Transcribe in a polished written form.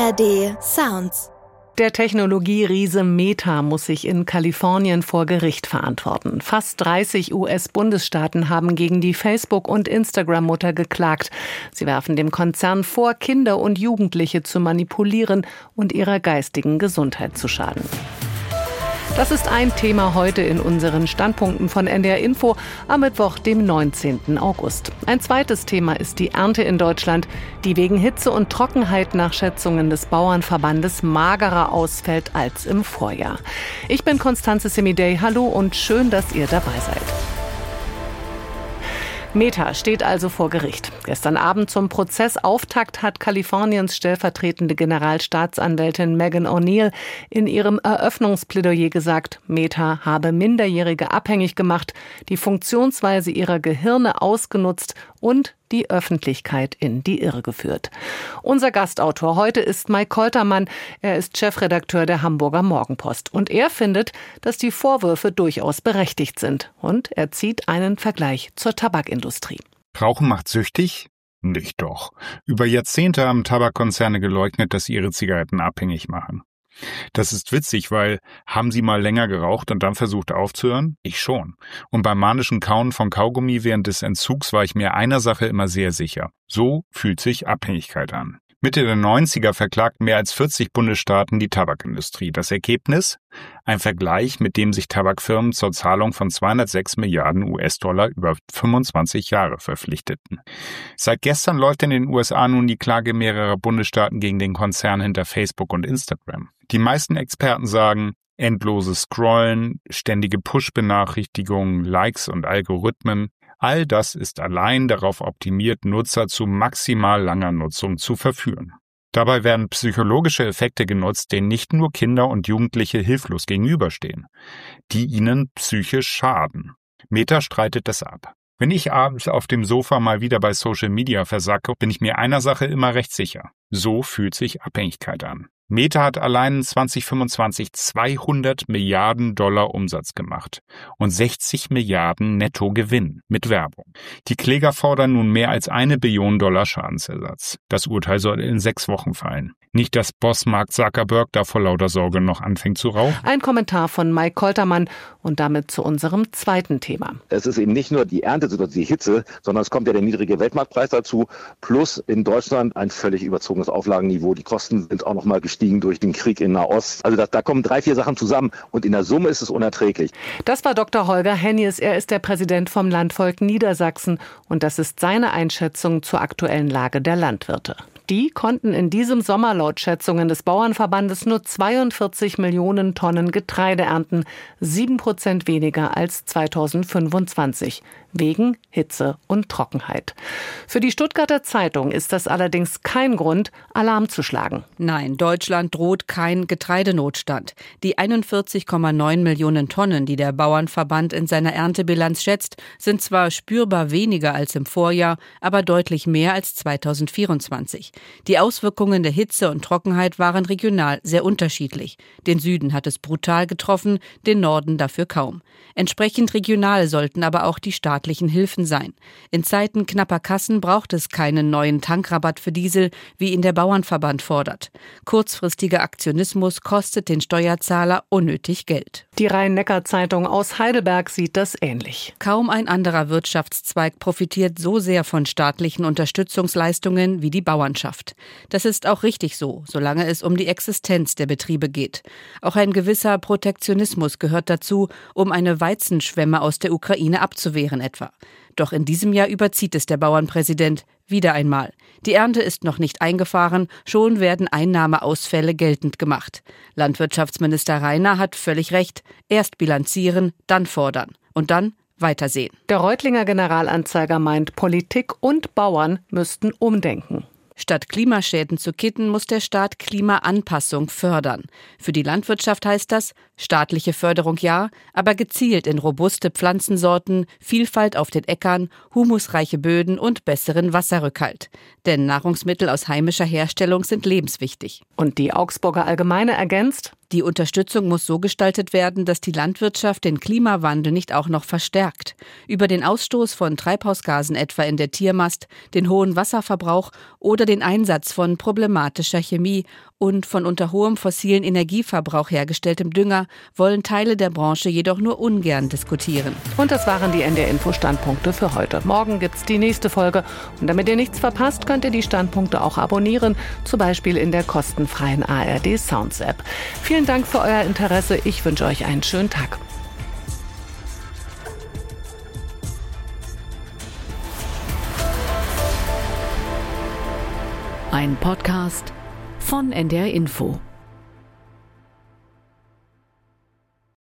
ARD Sounds. Der Technologieriese Meta muss sich in Kalifornien vor Gericht verantworten. Fast 30 US-Bundesstaaten haben gegen die Facebook- und Instagram-Mutter geklagt. Sie werfen dem Konzern vor, Kinder und Jugendliche zu manipulieren und ihrer geistigen Gesundheit zu schaden. Das ist ein Thema heute in unseren Standpunkten von NDR Info am Mittwoch, dem 19. August. Ein zweites Thema ist die Ernte in Deutschland, die wegen Hitze und Trockenheit nach Schätzungen des Bauernverbandes magerer ausfällt als im Vorjahr. Ich bin Constanze Semidey. Hallo und schön, dass ihr dabei seid. Meta steht also vor Gericht. Gestern Abend zum Prozessauftakt hat Kaliforniens stellvertretende Generalstaatsanwältin Megan O'Neill in ihrem Eröffnungsplädoyer gesagt, Meta habe Minderjährige abhängig gemacht, die Funktionsweise ihrer Gehirne ausgenutzt und die Öffentlichkeit in die Irre geführt. Unser Gastautor heute ist Mike Koltermann. Er ist Chefredakteur der Hamburger Morgenpost. Und er findet, dass die Vorwürfe durchaus berechtigt sind. Und er zieht einen Vergleich zur Tabakindustrie. Rauchen macht süchtig? Nicht doch. Über Jahrzehnte haben Tabakkonzerne geleugnet, dass sie ihre Zigaretten abhängig machen. Das ist witzig, weil, haben Sie mal länger geraucht und dann versucht aufzuhören? Ich schon. Und beim manischen Kauen von Kaugummi während des Entzugs war ich mir einer Sache immer sehr sicher. So fühlt sich Abhängigkeit an. Mitte der 90er verklagten mehr als 40 Bundesstaaten die Tabakindustrie. Das Ergebnis? Ein Vergleich, mit dem sich Tabakfirmen zur Zahlung von 206 Milliarden US-Dollar über 25 Jahre verpflichteten. Seit gestern läuft in den USA nun die Klage mehrerer Bundesstaaten gegen den Konzern hinter Facebook und Instagram. Die meisten Experten sagen, endloses Scrollen, ständige Push-Benachrichtigungen, Likes und Algorithmen, all das ist allein darauf optimiert, Nutzer zu maximal langer Nutzung zu verführen. Dabei werden psychologische Effekte genutzt, denen nicht nur Kinder und Jugendliche hilflos gegenüberstehen, die ihnen psychisch schaden. Meta streitet das ab. Wenn ich abends auf dem Sofa mal wieder bei Social Media versacke, bin ich mir einer Sache immer recht sicher. So fühlt sich Abhängigkeit an. Meta hat allein 2025 200 Milliarden Dollar Umsatz gemacht und 60 Milliarden Nettogewinn mit Werbung. Die Kläger fordern nun mehr als $1 Billion Schadensersatz. Das Urteil soll in 6 Wochen fallen. Nicht, dass Boss Mark Zuckerberg da vor lauter Sorge noch anfängt zu rauchen. Ein Kommentar von Mike Koltermann und damit zu unserem zweiten Thema. Es ist eben nicht nur die Erntesituation, die Hitze, sondern es kommt ja der niedrige Weltmarktpreis dazu, plus in Deutschland ein völlig überzogenes Auflagenniveau. Die Kosten sind auch noch mal gestiegen durch den Krieg in Nahost. Also da kommen 3, 4 Sachen zusammen und in der Summe ist es unerträglich. Das war Dr. Holger Hennies. Er ist der Präsident vom Landvolk Niedersachsen und das ist seine Einschätzung zur aktuellen Lage der Landwirte. Die konnten in diesem Sommer laut Schätzungen des Bauernverbandes nur 42 Millionen Tonnen Getreide ernten, 7% weniger als 2025, wegen Hitze und Trockenheit. Für die Stuttgarter Zeitung ist das allerdings kein Grund, Alarm zu schlagen. Nein, Deutschland droht kein Getreidenotstand. Die 41,9 Millionen Tonnen, die der Bauernverband in seiner Erntebilanz schätzt, sind zwar spürbar weniger als im Vorjahr, aber deutlich mehr als 2024. Die Auswirkungen der Hitze und Trockenheit waren regional sehr unterschiedlich. Den Süden hat es brutal getroffen, den Norden dafür kaum. Entsprechend regional sollten aber auch die staatlichen Hilfen sein. In Zeiten knapper Kassen braucht es keinen neuen Tankrabatt für Diesel, wie ihn der Bauernverband fordert. Kurzfristiger Aktionismus kostet den Steuerzahler unnötig Geld. Die Rhein-Neckar-Zeitung aus Heidelberg sieht das ähnlich. Kaum ein anderer Wirtschaftszweig profitiert so sehr von staatlichen Unterstützungsleistungen wie die Bauernschaft. Das ist auch richtig so, solange es um die Existenz der Betriebe geht. Auch ein gewisser Protektionismus gehört dazu, um eine Weizenschwemme aus der Ukraine abzuwehren etwa. Doch in diesem Jahr überzieht es der Bauernpräsident wieder einmal. Die Ernte ist noch nicht eingefahren, schon werden Einnahmeausfälle geltend gemacht. Landwirtschaftsminister Rainer hat völlig recht. Erst bilanzieren, dann fordern und dann weitersehen. Der Reutlinger Generalanzeiger meint, Politik und Bauern müssten umdenken. Statt Klimaschäden zu kitten, muss der Staat Klimaanpassung fördern. Für die Landwirtschaft heißt das, staatliche Förderung ja, aber gezielt in robuste Pflanzensorten, Vielfalt auf den Äckern, humusreiche Böden und besseren Wasserrückhalt. Denn Nahrungsmittel aus heimischer Herstellung sind lebenswichtig. Und die Augsburger Allgemeine ergänzt, Die Unterstützung muss so gestaltet werden, dass die Landwirtschaft den Klimawandel nicht auch noch verstärkt. Über den Ausstoß von Treibhausgasen etwa in der Tiermast, den hohen Wasserverbrauch oder den Einsatz von problematischer Chemie und von unter hohem fossilen Energieverbrauch hergestelltem Dünger wollen Teile der Branche jedoch nur ungern diskutieren. Und das waren die NDR-Info-Standpunkte für heute. Morgen gibt's die nächste Folge. Und damit ihr nichts verpasst, könnt ihr die Standpunkte auch abonnieren, zum Beispiel in der kostenfreien ARD Sounds App. Vielen Dank für euer Interesse. Ich wünsche euch einen schönen Tag. Ein Podcast von NDR Info.